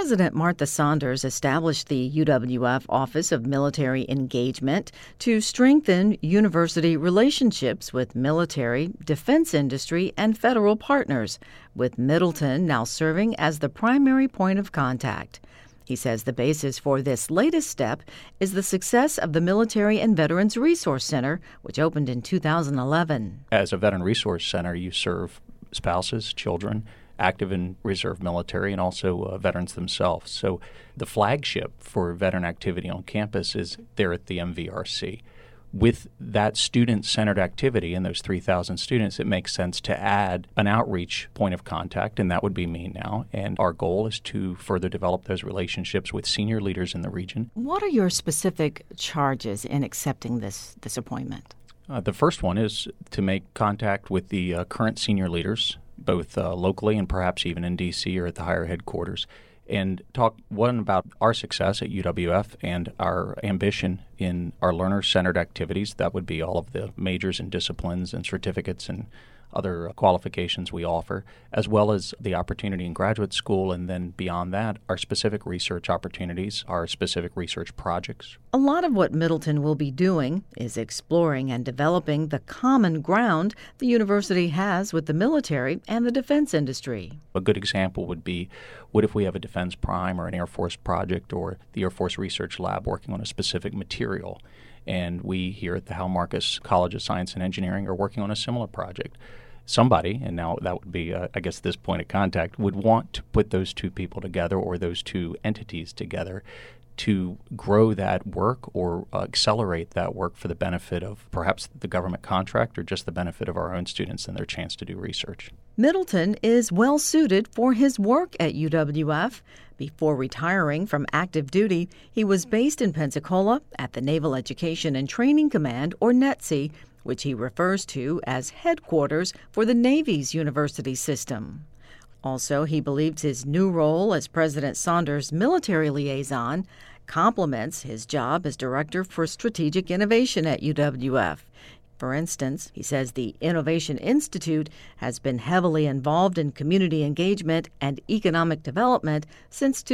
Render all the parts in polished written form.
President Martha Saunders established the UWF Office of Military Engagement to strengthen university relationships with military, defense industry, and federal partners, with Middleton now serving as the primary point of contact. He says the basis for this latest step is the success of the Military and Veterans Resource Center, which opened in 2011. As a Veteran Resource Center, you serve spouses, children, active and reserve military, and also veterans themselves. So the flagship for veteran activity on campus is there at the MVRC. With that student-centered activity and those 3,000 students, it makes sense to add an outreach point of contact, and that would be me now. And our goal is to further develop those relationships with senior leaders in the region. What are your specific charges in accepting this appointment? The first one is to make contact with the current senior leaders, both locally and perhaps even in D.C. or at the higher headquarters, and talk, one, about our success at UWF and our ambition in our learner-centered activities. That would be all of the majors and disciplines and certificates and other qualifications we offer, as well as the opportunity in graduate school, and then beyond that, our specific research opportunities, our specific research projects. A lot of what Middleton will be doing is exploring and developing the common ground the university has with the military and the defense industry. A good example would be, what if we have a defense prime or an Air Force project or the Air Force Research Lab working on a specific material? And we here at the Hal Marcus College of Science and Engineering are working on a similar project. Somebody, and now that would be, I guess, this point of contact, would want to put those two people together or those two entities together to grow that work or accelerate that work for the benefit of perhaps the government contract or just the benefit of our own students and their chance to do research. Middleton is well suited for his work at UWF. Before retiring from active duty, he was based in Pensacola at the Naval Education and Training Command, or NETC, which he refers to as headquarters for the Navy's university system. Also, he believes his new role as President Saunders' military liaison complements his job as Director for Strategic Innovation at UWF. For instance, he says the Innovation Institute has been heavily involved in community engagement and economic development since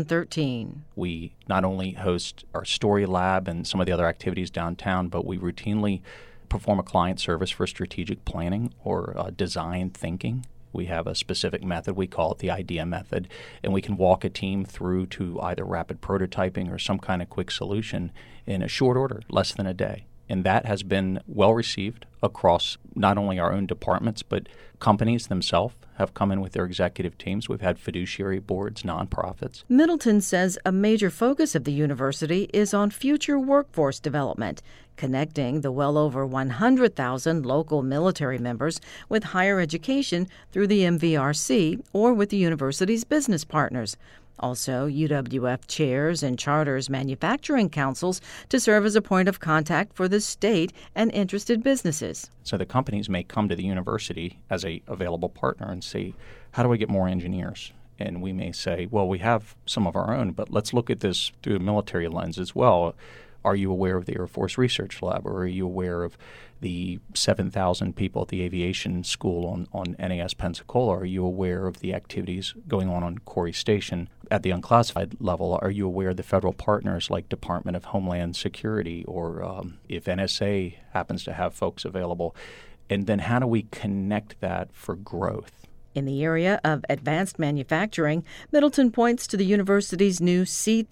2013. We not only host our Story Lab and some of the other activities downtown, but we routinely perform a client service for strategic planning or design thinking. We have a specific method, we call it the IDEA method, and we can walk a team through to either rapid prototyping or some kind of quick solution in a short order, less than a day. And that has been well received across not only our own departments, but companies themselves have come in with their executive teams. We've had fiduciary boards, nonprofits. Middleton says a major focus of the university is on future workforce development, connecting the well over 100,000 local military members with higher education through the MVRC or with the university's business partners. Also, UWF chairs and charters manufacturing councils to serve as a point of contact for the state and interested businesses. So the companies may come to the university as a available partner and say, how do I get more engineers? And we may say, well, we have some of our own, but let's look at this through a military lens as well. Are you aware of the Air Force Research Lab, or are you aware of the 7,000 people at the aviation school on NAS Pensacola? Are you aware of the activities going on Corey Station at the unclassified level? Are you aware of the federal partners like Department of Homeland Security, or if NSA happens to have folks available? And then how do we connect that for growth? In the area of advanced manufacturing, Middleton points to the university's new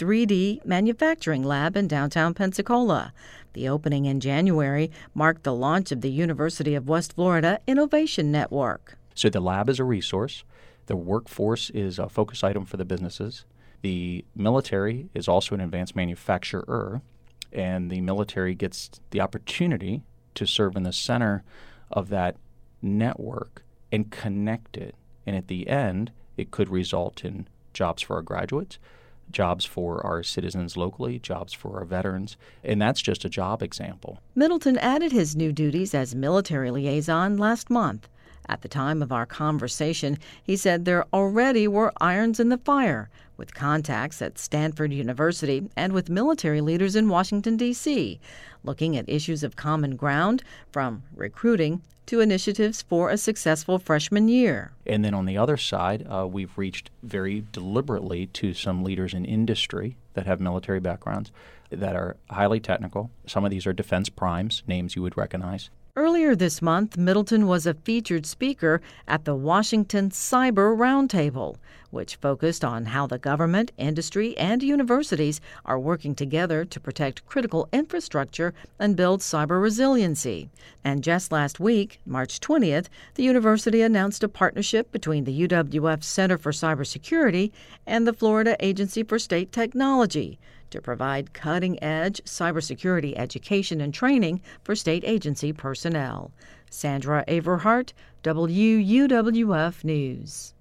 C3D manufacturing lab in downtown Pensacola. The opening in January marked the launch of the University of West Florida Innovation Network. So the lab is a resource. The workforce is a focus item for the businesses. The military is also an advanced manufacturer, and the military gets the opportunity to serve in the center of that network and connect it. And at the end, it could result in jobs for our graduates, jobs for our citizens locally, jobs for our veterans, and that's just a job example. Middleton added his new duties as military liaison last month. At the time of our conversation, he said there already were irons in the fire, with contacts at Stanford University and with military leaders in Washington, D.C., looking at issues of common ground, from recruiting to initiatives for a successful freshman year. And then on the other side, we've reached very deliberately to some leaders in industry that have military backgrounds that are highly technical. Some of these are defense primes, names you would recognize. Earlier this month, Middleton was a featured speaker at the Washington Cyber Roundtable, which focused on how the government, industry, and universities are working together to protect critical infrastructure and build cyber resiliency. And just last week, March 20th, the university announced a partnership between the UWF Center for Cybersecurity and the Florida Agency for State Technology to provide cutting-edge cybersecurity education and training for state agency personnel. Sandra Averhart, WUWF News.